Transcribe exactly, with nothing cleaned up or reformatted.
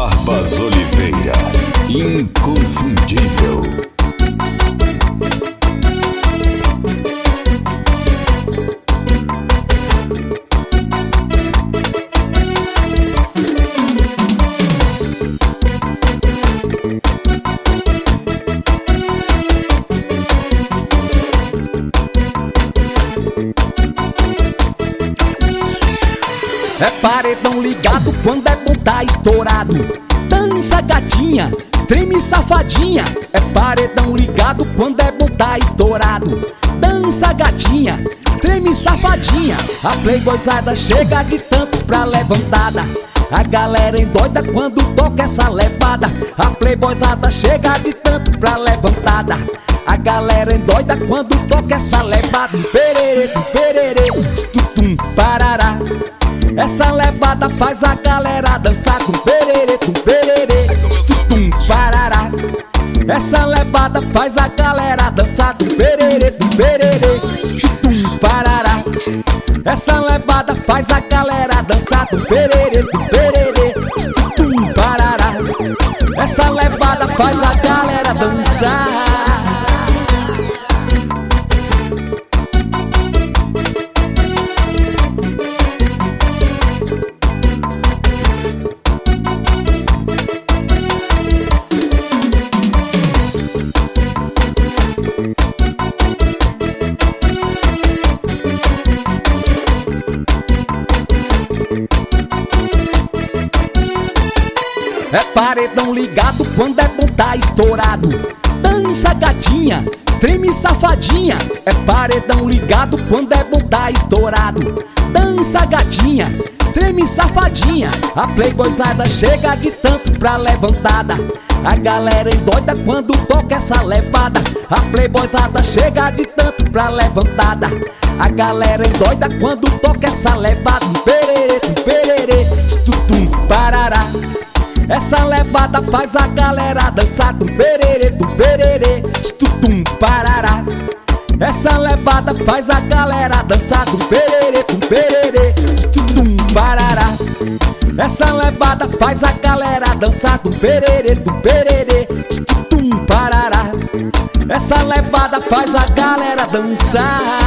Barbas Oliveira, inconfundível. É paredão ligado quando é bom tá estourado. Dança gatinha, treme safadinha. É paredão ligado quando é bom tá estourado. Dança gatinha, treme safadinha. A playboyzada chega de tanto pra levantada. A galera endoida quando toca essa levada. A playboyzada chega de tanto pra levantada. A galera endoida quando toca essa levada. Pererê, pererê, tutum, parará. Essa levada faz a galera dançar com pererê, com pererê, tum, parará. Essa levada faz a galera dançar com pererê, com pererê, tum, parará. Essa levada faz a galera dançar com pererê, com pererê, tum, parará. Essa levada faz a galera dançar. É paredão ligado quando é bom tá estourado. Dança gatinha, treme safadinha. É paredão ligado quando é bom tá estourado. Dança gatinha, treme safadinha. A playboyzada chega de tanto pra levantada. A galera endoida quando toca essa levada. A playboyzada chega de tanto pra levantada. A galera endoida quando toca essa levada. Pererê, pererê, tutum, parará. Essa levada faz a galera dançar do pererê, do pererê, tutum, parará. Essa levada faz a galera dançar do pererê, do pererê, tutum, parará. Essa levada faz a galera dançar do pererê, do pererê, tutum, parará. Essa levada faz a galera dançar.